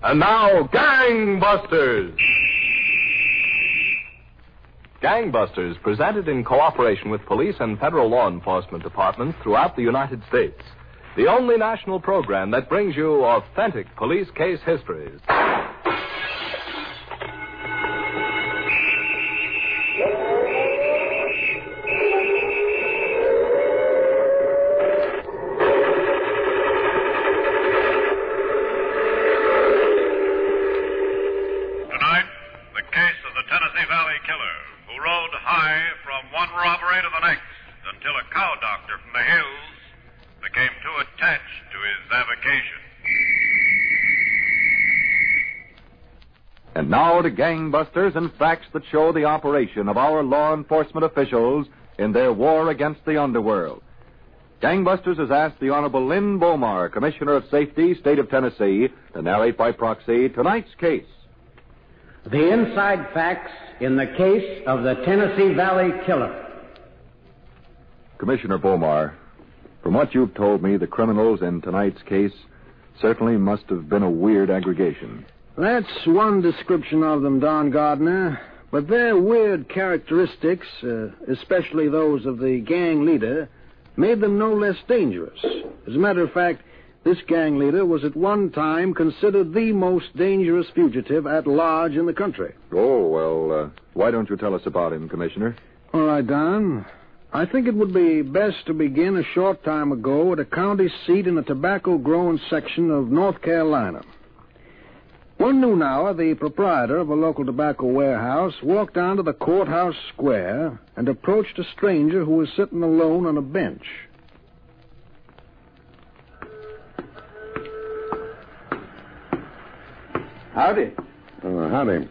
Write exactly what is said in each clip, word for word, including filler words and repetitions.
And now, Gangbusters! Gangbusters, presented in cooperation with police and federal law enforcement departments throughout the United States. The only national program that brings you authentic police case histories. And now to Gangbusters and facts that show the operation of our law enforcement officials in their war against the underworld. Gangbusters has asked the Honorable Lynn Bomar, Commissioner of Safety, State of Tennessee, to narrate by proxy tonight's case. The inside facts in the case of the Tennessee Valley Killer. Commissioner Bomar, from what you've told me, the criminals in tonight's case certainly must have been a weird aggregation. That's one description of them, Don Gardner. But their weird characteristics, uh, especially those of the gang leader, made them no less dangerous. As a matter of fact, this gang leader was at one time considered the most dangerous fugitive at large in the country. Oh, well, uh, why don't you tell us about him, Commissioner? All right, Don. I think it would be best to begin a short time ago at a county seat in the tobacco-growing section of North Carolina. One noon hour, the proprietor of a local tobacco warehouse walked down to the courthouse square and approached a stranger who was sitting alone on a bench. Howdy. Uh, howdy.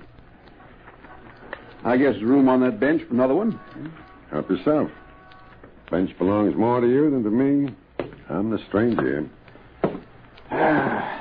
I guess there's room on that bench for another one. Help yourself. Bench belongs more to you than to me. I'm the stranger here.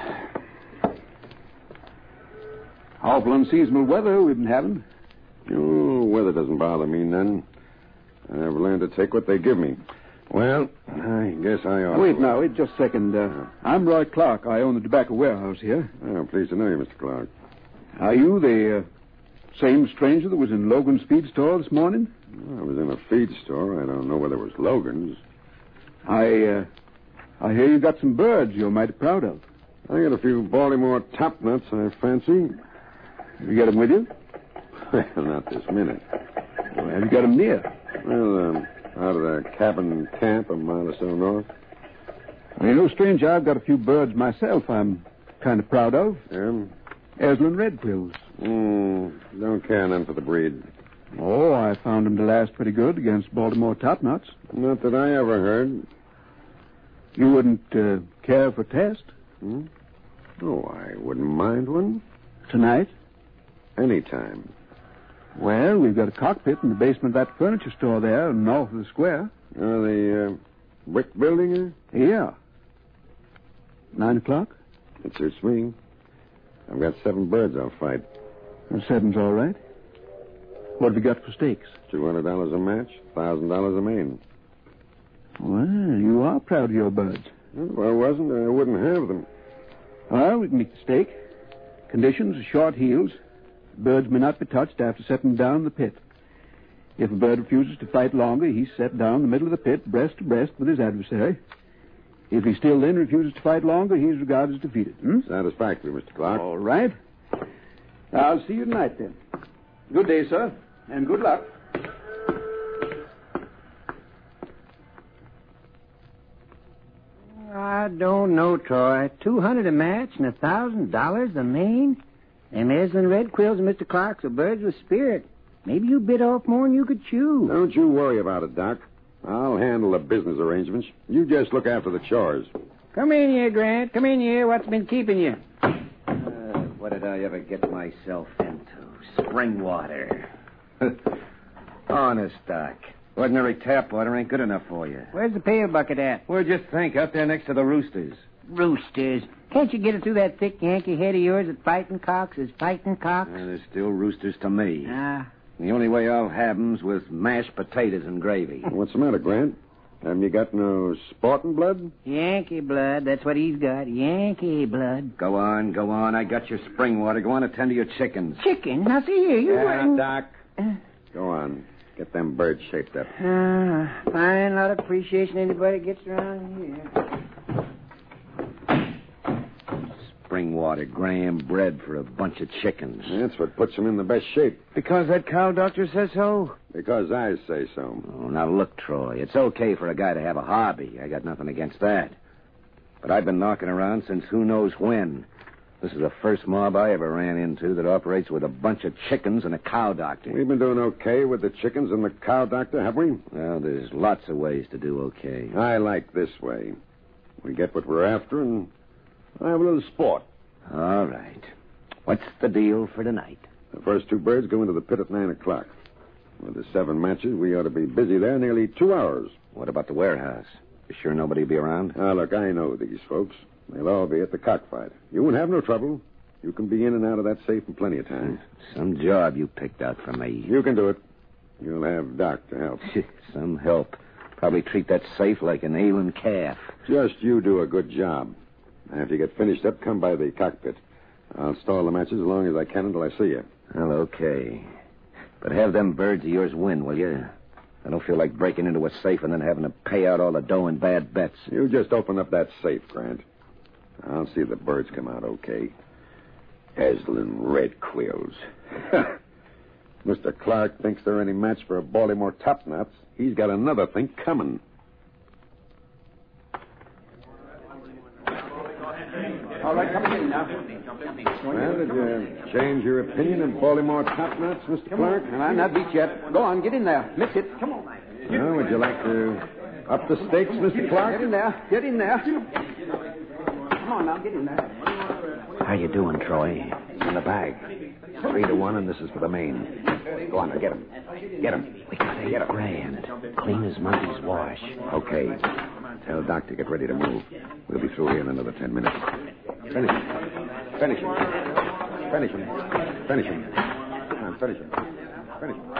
Awful unseasonable weather we've been having. Oh, weather doesn't bother me none. I've learned to take what they give me. Well, I guess I ought Wait to... now, wait just a second. Uh, I'm Roy Clark. I own the tobacco warehouse here. Oh, pleased to know you, Mister Clark. Are you the uh, same stranger that was in Logan's feed store this morning? Well, I was in a feed store. I don't know whether it was Logan's. I, uh, I hear you got some birds you're mighty proud of. I got a few Baltimore top nuts, I fancy. You get them with you? Well, not this minute. Well, have you got them near? Well, um, out of the cabin camp a mile or so north. Well, you know, stranger, I've got a few birds myself I'm kind of proud of. Yeah? Aislinn red quills. Mm, don't care none for the breed. Oh, I found them to last pretty good against Baltimore top nuts. Not that I ever heard. You wouldn't uh, care for a test? Hmm? Oh, I wouldn't mind one. Tonight? Anytime. Well, we've got a cockpit in the basement of that furniture store there, north of the square. Oh, the uh, brick building? Eh? Yeah. Nine o'clock? It suits me. I've got seven birds I'll fight. Well, seven's all right. What have you got for stakes? Two hundred dollars a match, thousand dollars a main. Well, you are proud of your birds. Well, if I wasn't, I wouldn't have them. Well, we can make the stake. Conditions are short heels. Birds may not be touched after setting down in the pit. If a bird refuses to fight longer, he's set down in the middle of the pit, breast to breast with his adversary. If he still then refuses to fight longer, he's regarded as defeated. Hmm? Satisfactory, Mister Clark. All right. I'll see you tonight, then. Good day, sir, and good luck. I don't know, Troy. Two hundred a match and a thousand dollars a main? Them Aislinn red quills and Mister Clark's are birds with spirit. Maybe you bit off more than you could chew. Don't you worry about it, Doc. I'll handle the business arrangements. You just look after the chores. Come in here, Grant. Come in here. What's been keeping you? Uh, what did I ever get myself into? Spring water. Honest, Doc. Ordinary tap water ain't good enough for you. Where's the pail bucket at? Where'd you think? Out there next to the roosters. Roosters. Can't you get it through that thick Yankee head of yours that fighting cocks is fighting cocks? Uh, they're still roosters to me. Ah. The only way I'll have 'em's with mashed potatoes and gravy. What's the matter, Grant? Haven't you got no sporting blood? Yankee blood. That's what he's got. Yankee blood. Go on, go on. I got your spring water. Go on, attend to your chickens. Chicken? Now, see here. You Yeah, weren't... Doc. Go on. Get them birds shaped up. Ah, fine lot of appreciation anybody gets around here. Spring water, graham bread for a bunch of chickens. That's what puts them in the best shape. Because that cow doctor says so? Because I say so. Oh, now look, Troy. It's okay for a guy to have a hobby. I got nothing against that. But I've been knocking around since who knows when. This is the first mob I ever ran into that operates with a bunch of chickens and a cow doctor. We've been doing okay with the chickens and the cow doctor, have we? Well, there's lots of ways to do okay. I like this way. We get what we're after and I have a little sport. All right. What's the deal for tonight? The first two birds go into the pit at nine o'clock. With the seven matches, we ought to be busy there nearly two hours. What about the warehouse? You sure nobody will be around? Now, look, I know these folks. They'll all be at the cockfight. You won't have no trouble. You can be in and out of that safe in plenty of time. Some job you picked out for me. You can do it. You'll have Doc to help. Some help. Probably treat that safe like an ailing calf. Just you do a good job. After you get finished up, come by the cockpit. I'll stall the matches as long as I can until I see you. Well, okay. But have them birds of yours win, will you? I don't feel like breaking into a safe and then having to pay out all the dough in bad bets. You just open up that safe, Grant. I'll see the birds come out okay. Aslan red quills. Mister Clark thinks they're any match for a Baltimore top-knots. He's got another thing coming. All right, come in now. Well, did you change your opinion of Baltimore top-knots, Mister Clark? And I'm not beat yet. Go on, get in there. Miss it. Come on. Well, would you like to up the stakes, Mister Clark? Get in there. Get in there. Come on now, get in there. How you doing, Troy? In the bag. Three to one, and this is for the main. Go on, now, get him. Get him. We got eight Get 'em. grand. Clean as monkey's wash. Okay. Tell Doc to get ready to move. We'll be through here in another ten minutes. Finish him. Finish him. Finish him. Finish him. Come on, finish him. Finish him.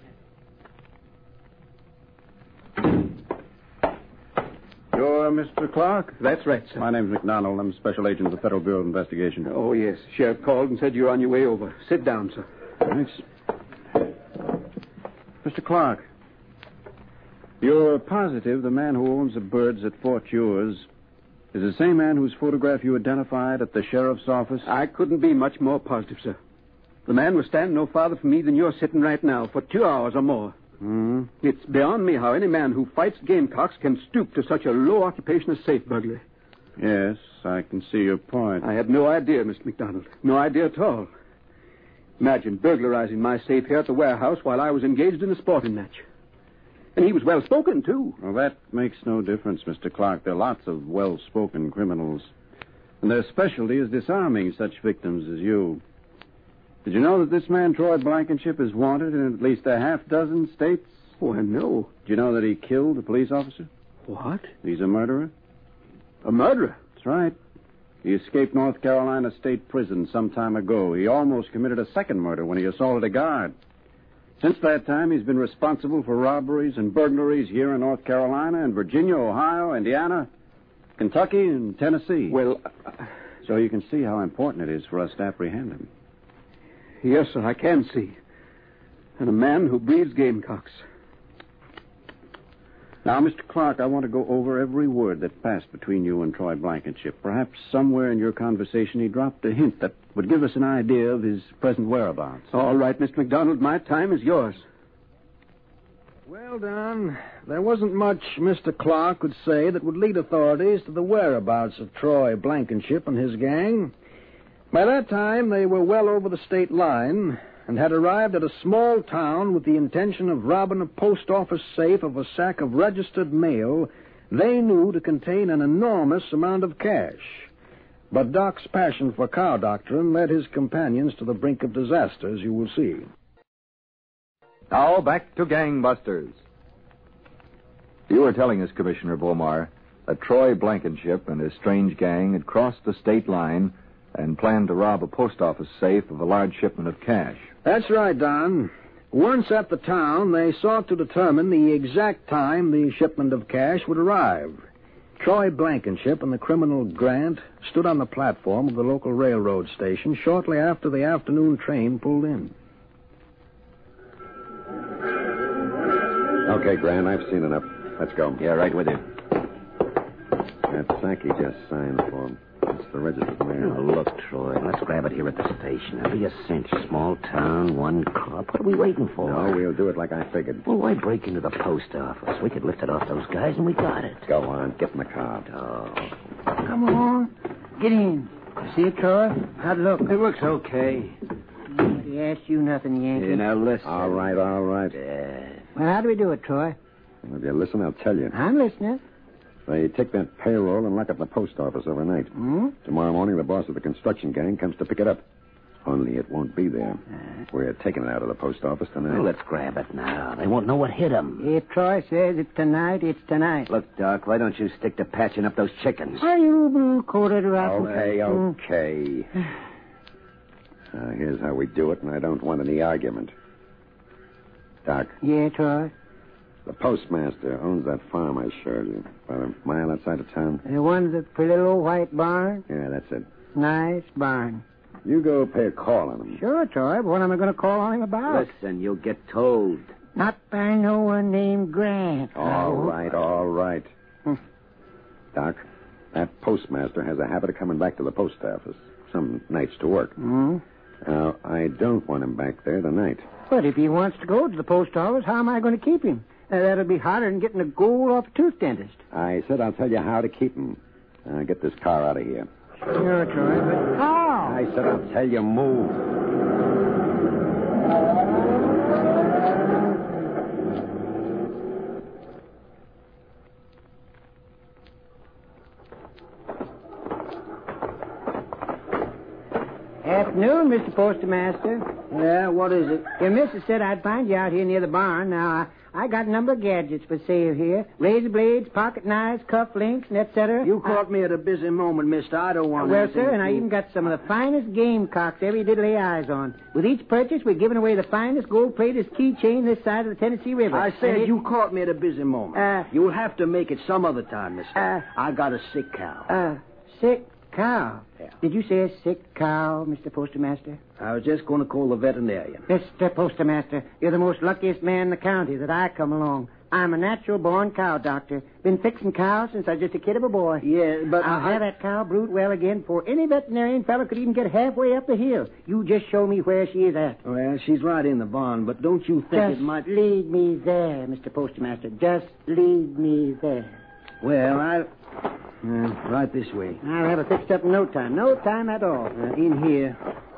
You're Mister Clark? That's right, sir. My name's McDonald. I'm Special Agent of the Federal Bureau of Investigation. Oh, yes. Sheriff called and said you're on your way over. Sit down, sir. Thanks. Mister Clark, you're positive the man who owns the birds at Fort Ewers is the same man whose photograph you identified at the sheriff's office? I couldn't be much more positive, sir. The man was standing no farther from me than you're sitting right now for two hours or more. Hmm? It's beyond me how any man who fights gamecocks can stoop to such a low occupation as safe burglary. Yes, I can see your point. I had no idea, Mister McDonald. No idea at all. Imagine burglarizing my safe here at the warehouse while I was engaged in a sporting match. And he was well-spoken, too. Well, that makes no difference, Mister Clark. There are lots of well-spoken criminals. And their specialty is disarming such victims as you. Did you know that this man, Troy Blankenship, is wanted in at least a half dozen states? Oh, I know. Did you know that he killed a police officer? What? He's a murderer. A murderer? That's right. He escaped North Carolina State Prison some time ago. He almost committed a second murder when he assaulted a guard. Since that time, he's been responsible for robberies and burglaries here in North Carolina and Virginia, Ohio, Indiana, Kentucky, and Tennessee. Well, uh, so you can see how important it is for us to apprehend him. yes, sir, I can see. And a man who breeds gamecocks. Now, Mister Clark, I want to go over every word that passed between you and Troy Blankenship. Perhaps somewhere in your conversation he dropped a hint that would give us an idea of his present whereabouts. All right, Mister McDonald, my time is yours. Well, Don, there wasn't much Mister Clark could say that would lead authorities to the whereabouts of Troy Blankenship and his gang. By that time, they were well over the state line and had arrived at a small town with the intention of robbing a post office safe of a sack of registered mail they knew to contain an enormous amount of cash. But Doc's passion for cow doctrine led his companions to the brink of disaster, as you will see. Now, back to Gangbusters. You were telling us, Commissioner Beaumar, that Troy Blankenship and his strange gang had crossed the state line and planned to rob a post office safe of a large shipment of cash. That's right, Don. Once at the town, they sought to determine the exact time the shipment of cash would arrive. Troy Blankenship and the criminal Grant stood on the platform of the local railroad station shortly after the afternoon train pulled in. Okay, Grant, I've seen enough. Let's go. Yeah, right with you. That sack he just signed for. That's the registered mail. Oh, look, Troy, let's grab it here at the station. It'll be a cinch. Small town, one cop. What are we waiting for? No, we'll do it like I figured. Well, why break into the post office? We could lift it off those guys, and we got it. Go on. Get in the car. Oh. Come on. Get in. See it, Troy? How'd it look? It looks okay. Nobody asked you nothing, Yankee. You know, listen. All right, all right. Yeah. Well, how do we do it, Troy? If you listen, I'll tell you. I'm listening. They take that payroll and lock up the post office overnight. Hmm? Tomorrow morning, the boss of the construction gang comes to pick it up. Only it won't be there. Uh, We're taking it out of the post office tonight. Well, let's grab it now. They won't know what hit them. If Troy says it's tonight, it's tonight. Look, Doc, why don't you stick to patching up those chickens? Are you blue coated rotten? Okay, okay. uh, here's how we do it, and I don't want any argument. Doc, Yeah, Troy. the postmaster owns that farm I showed you, about a mile outside of town. The one with the pretty little white barn? Yeah, that's it. Nice barn. You go pay a call on him. Sure, Troy, but what am I going to call on him about? Listen, you'll get told. Not by no one named Grant. All No. right, all right. Hmm. Doc, that postmaster has a habit of coming back to the post office, some nights to work. Hmm? Now, I don't want him back there tonight. But if he wants to go to the post office, how am I going to keep him? Uh, that'll be harder than getting a gold off a tooth dentist. I said I'll tell you how to keep him. Uh, get this car out of here. Sure, Troy, but how? I said I'll tell you move. Afternoon, Mister Postmaster. Yeah, what is it? Your missus said I'd find you out here near the barn. Now, I, I got a number of gadgets for sale here. Razor blades, pocket knives, cuff links, and et cetera. You caught me at a busy moment, mister. I don't want Well, anything sir, to and I do- even got some of the finest gamecocks ever you did lay eyes on. With each purchase, we're giving away the finest gold-plated keychain this side of the Tennessee River. I said And it- you caught me at a busy moment. Uh, You'll have to make it some other time, mister. Uh, I got a sick cow. Uh, sick cow. Yeah. Did you say a sick cow, Mister Postmaster? I was just going to call the veterinarian. Mister Postmaster, you're the most luckiest man in the county that I come along. I'm a natural-born cow doctor. Been fixing cows since I was just a kid of a boy. Yeah, but I'll I- have that cow brood well again before any veterinarian fellow could even get halfway up the hill. You just show me where she is at. Well, she's right in the barn, but don't you think Just it might... lead me there, Mister Postmaster. Just lead me there. Well, I'll... Uh, right this way. I'll have it fixed up in no time. No time at all. Uh, in here.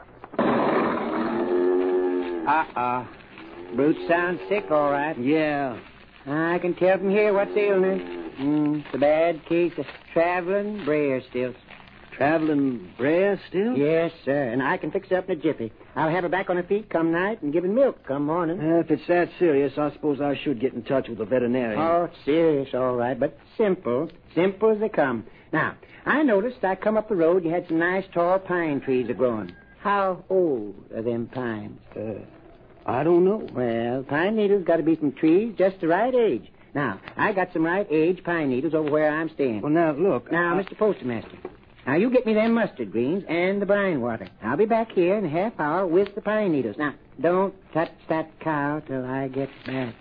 Uh-uh. Brute sounds sick, all right. Yeah. I can tell from here what's ailing her. Mm, it's a bad case of traveling Breyer stilts. Traveling Breyer still? Yes, sir, and I can fix her up in a jiffy. I'll have her back on her feet come night and giving milk come morning. Uh, if it's that serious, I suppose I should get in touch with the veterinarian. Oh, it's serious, all right, but simple. Simple as they come. Now, I noticed I come up the road, you had some nice tall pine trees a-growing. How old are them pines? Uh, I don't know. Well, pine needles got to be from trees just the right age. Now, I got some right age pine needles over where I'm staying. Well, now, look. Now, I... Mister Postmaster, now you get me them mustard greens and the brine water. I'll be back here in a half hour with the pine needles. Now, don't touch that cow till I get back.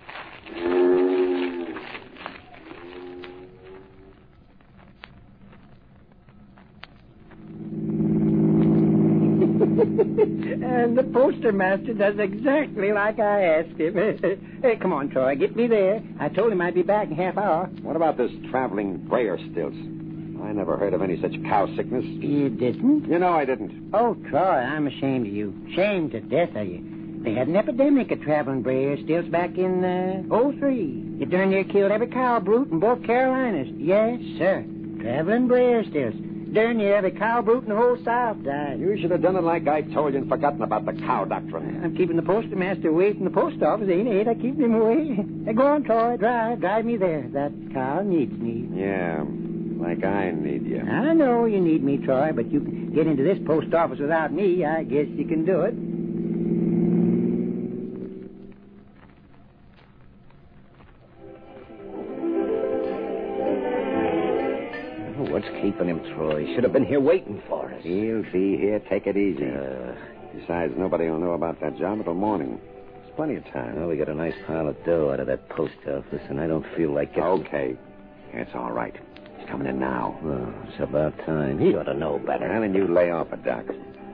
And the postmaster does exactly like I asked him. Hey, come on, Troy, get me there. I told him I'd be back in half hour. What about this traveling Breyer stilts? I never heard of any such cow sickness. You didn't? You know I didn't. Oh, Troy, I'm ashamed of you. Ashamed to death of you. They had an epidemic of traveling Breyer stilts back in, uh, oh three. It darn near killed every cow brute in both Carolinas. Yes, sir. Traveling Breyer stilts. Darn near every cow brute in the whole South died. You should have done it like I told you and forgotten about the cow doctrine. I'm keeping the postmaster away from the post office, ain't I? Ain't I keeping him away? Hey, go on, Troy. Drive. Drive me there. That cow needs me. Yeah, like I need you. I know you need me, Troy, but you can get into this post office without me. I guess you can do it. helping him, Troy. Should have been here waiting for us. He'll be here. Take it easy. Uh, Besides, nobody will know about that job until morning. There's plenty of time. well, we got a nice pile of dough out of that post office, and I don't feel like getting... Okay. It's all right. He's coming in now. Well, it's about time. He ought to know better. Well, then you lay off it, Doc.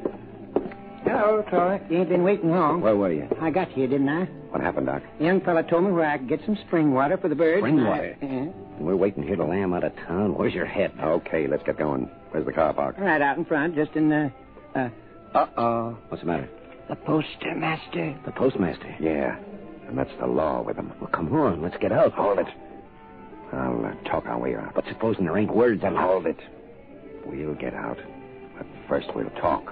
Hello, Troy. You ain't been waiting long. Where were you? I got you, didn't I? What happened, Doc? The young fella told me where I could get some spring water for the birds. Spring and I- water? Yeah. We're waiting here till I'm out of town. Where's your head? Okay, let's get going. Where's the car parked? Right out in front, just in the... Uh, Uh-oh. What's the matter? the postmaster. The postmaster. Yeah, and that's the law with him. Well, come on. Let's get out. Hold it. I'll uh, talk our way out. But supposing there ain't words on Hold it. We'll get out. But first we'll talk.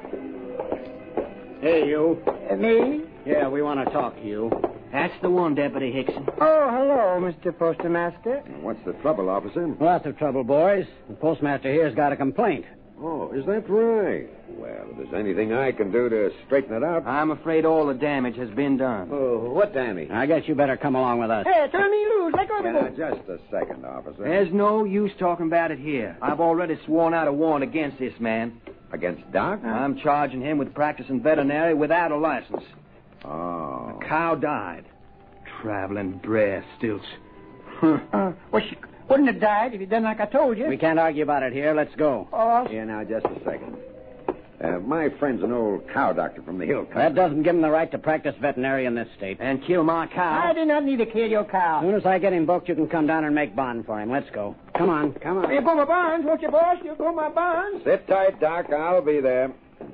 Hey, you. Uh, me? Yeah, we want to talk to you. That's the one, Deputy Hickson. Oh, hello, Mister Postmaster. What's the trouble, officer? Lots of trouble, boys. The postmaster here's got a complaint. Oh, is that right? Well, if there's anything I can do to straighten it out... I'm afraid all the damage has been done. Oh, what damage? I guess you better come along with us. Hey, turn me loose. Let go of Yeah, the now, boat. just a second, officer. There's no use talking about it here. I've already sworn out a warrant against this man. Against Doc? I'm charging him with practicing veterinary without a license. Oh. The cow died. Traveling brer stilts. Uh, well, she wouldn't have died if you'd done like I told you. We can't argue about it here. Let's go. Oh, Here, now, just a second. Uh, my friend's an old cow doctor from the hill country. That doesn't give him the right to practice veterinary in this state. And kill my cow. I do not need to kill your As cow. soon as I get him booked, you can come down and make bond for him. Let's go. Come on, come on. You go my bonds, won't you, boss? You go my bonds. Sit tight, Doc. I'll be there.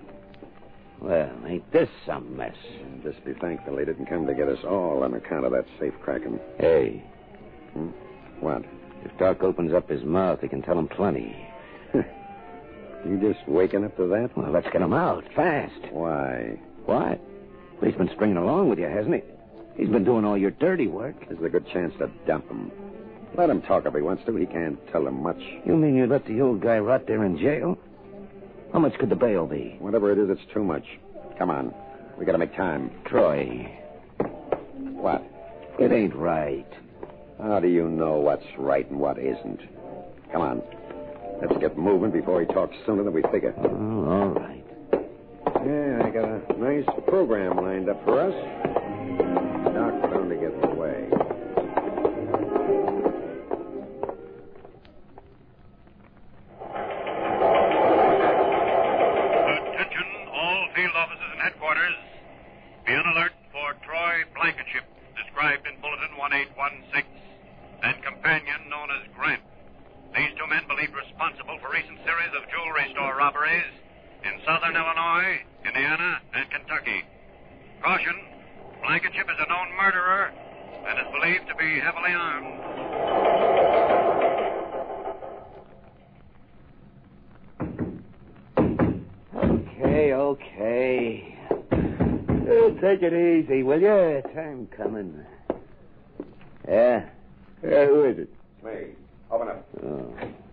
Well, ain't this some mess? Just be thankful they didn't come to get us all on account of that safe cracking. Hey, Hmm? What? if Doc opens up his mouth, he can tell him plenty. You just waking up to that? Well, let's get him out, fast. Why? What? He's been stringing along with you, hasn't he? He's been doing all your dirty work. There's a good chance to dump him. Let him talk if he wants to. He can't tell him much. You mean you let the old guy rot there in jail? How much could the bail be? Whatever it is, it's too much. Come on. We gotta make time. Troy, What? it ain't right. How do you know what's right and what isn't? Come on. Let's get moving before he talks sooner than we figure. Oh, all right. Yeah, I got a nice program lined up for us. Doc bound to get in the way. Attention, all field officers and headquarters. Be on alert for Troy Blankenship, described in Bulletin one eight one six, and companion known as Grant. These two men believed responsible for recent series of jewelry store robberies in southern Illinois, Indiana, and Kentucky. Caution, Blankenship is a known murderer and is believed to be heavily armed. Okay, okay. Oh, take it easy, will you? Time coming. Yeah? Yeah, who is it? Me. Open up. Oh.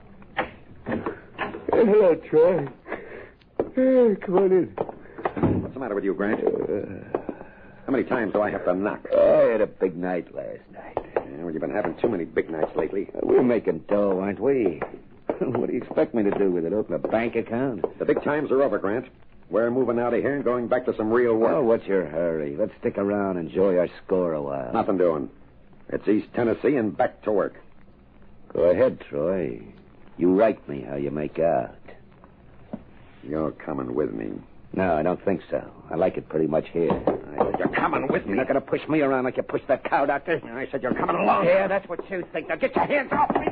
Hello, Troy. Oh, come on in. What's the matter with you, Grant? How many times do I have to knock? I had a big night last night. Yeah, well, you've been having too many big nights lately. We're making dough, aren't we? What do you expect me to do with it? Open a bank account? The big times are over, Grant. We're moving out of here and going back to some real work. Well, what's your hurry? Let's stick around and enjoy our score a while. Nothing doing. It's East Tennessee and back to work. Go ahead, Troy. You write me how you make out. You're coming with me. No, I don't think so. I like it pretty much here. I said you're coming with me. You're not going to push me around like you pushed that cow, Doctor. I said you're coming along. Yeah, that's what you think. Now get your hands off me.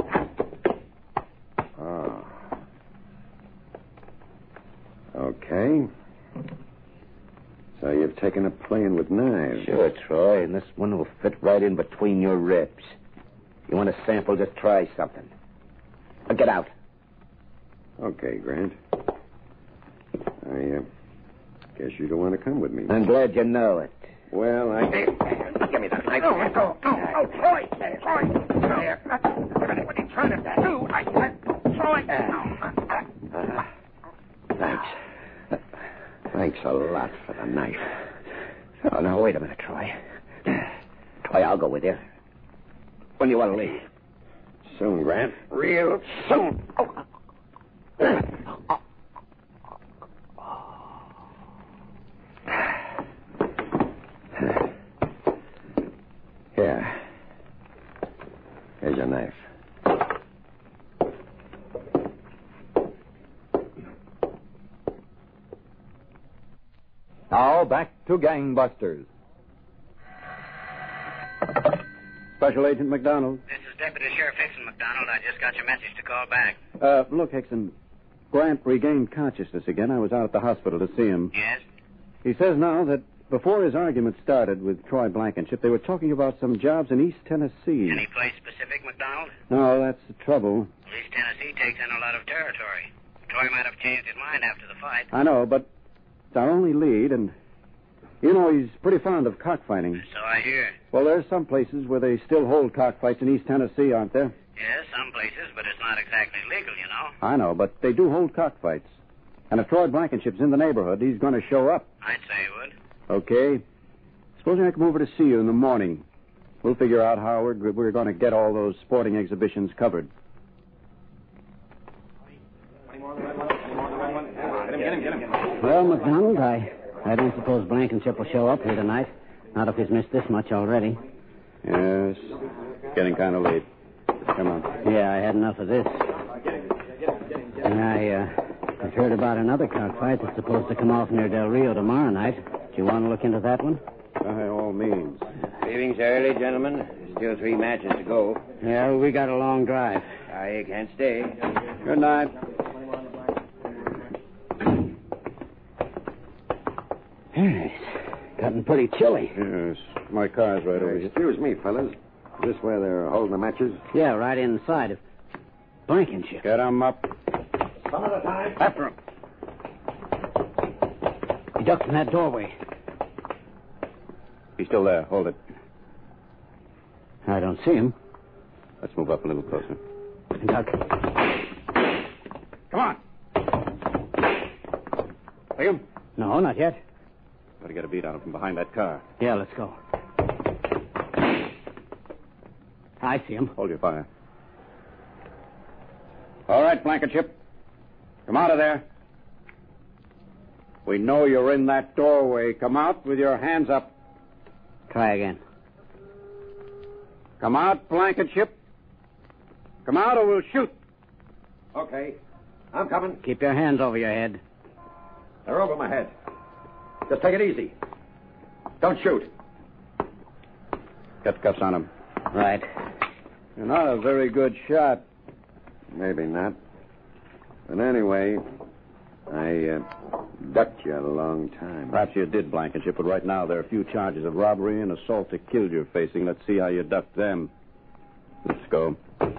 Oh. Okay. So you've taken up playing with knives. Sure, Troy, and this one will fit right in between your ribs. You want a sample, just try something. Now get out. Okay, Grant. I uh, guess you don't want to come with me. I'm glad you know it. Well, I... Give me that knife. Oh, oh, oh, oh, Troy, Troy. There. What are you trying to do? I said, Troy. Uh, thanks. Thanks a lot for the knife. Oh, now, wait a minute, Troy. Troy, I'll go with you. When do you want to leave? Soon, Grant. Real soon. Oh, Here. Here's your knife. Now back to Gangbusters. Special Agent McDonald. This is Deputy Sheriff Hickson, McDonald. I just got your message to call back. Uh, look, Hickson, Grant regained consciousness again. I was out at the hospital to see him. Yes? He says now that before his argument started with Troy Blankenship, they were talking about some jobs in East Tennessee. Any place specific, McDonald? No, that's the trouble. Well, East Tennessee takes in a lot of territory. Troy might have changed his mind after the fight. I know, but it's our only lead, and you know he's pretty fond of cockfighting. So I hear. Well, there's some places where they still hold cockfights in East Tennessee, aren't there? Yes, some places, but it's not exactly legal, you know. I know, but they do hold cockfights. And if Troy Blankenship's in the neighborhood, he's going to show up. I'd say he would. Okay. Supposing I come over to see you in the morning. We'll figure out how we're, we're going to get all those sporting exhibitions covered. Well, McDonald, I, I don't suppose Blankenship will show up here tonight. Not if he's missed this much already. Yes. Getting kind of late. Come on. Yeah, I had enough of this. And I, uh, I've heard about another cockfight that's supposed to come off near Del Rio tomorrow night. Do you want to look into that one? By all means. Leaving's early, gentlemen. Still three matches to go. Yeah, well, we got a long drive. I can't stay. Good night. It's gotten pretty chilly. Yes. My car's right over here. Excuse me, fellas. Is this where they're holding the matches? Yeah, right inside of Blankenship. Get 'em up. Some at a time. After 'em. He ducked in that doorway. He's still there. Hold it. I don't see him. Let's move up a little closer. Duck. Come on. See him? No, not yet. Better get a beat on him from behind that car. Yeah, let's go. I see him. Hold your fire. All right, Blankenship. Come out of there. We know you're in that doorway. Come out with your hands up. Try again. Come out, Blankenship. Come out or we'll shoot. Okay. I'm coming. Keep your hands over your head. They're over my head. Just take it easy. Don't shoot. Get cuffs on him. Right. You're not a very good shot. Maybe not. But anyway, I uh, ducked you a long time. Perhaps you did, Blankenship, but right now there are a few charges of robbery and assault to kill you're facing. Let's see how you ducked them. Let's go.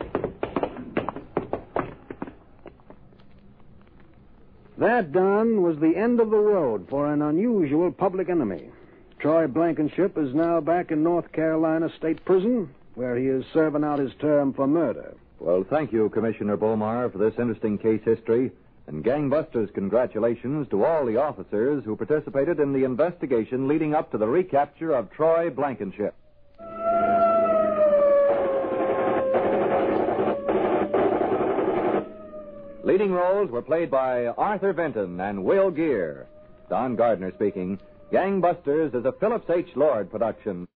That done was the end of the road for an unusual public enemy. Troy Blankenship is now back in North Carolina State Prison, where he is serving out his term for murder. Well, thank you, Commissioner Bomar, for this interesting case history. And Gangbusters, congratulations to all the officers who participated in the investigation leading up to the recapture of Troy Blankenship. Leading roles were played by Arthur Vinton and Will Gear. Don Gardner speaking. Gangbusters is a Phillips H. Lord production.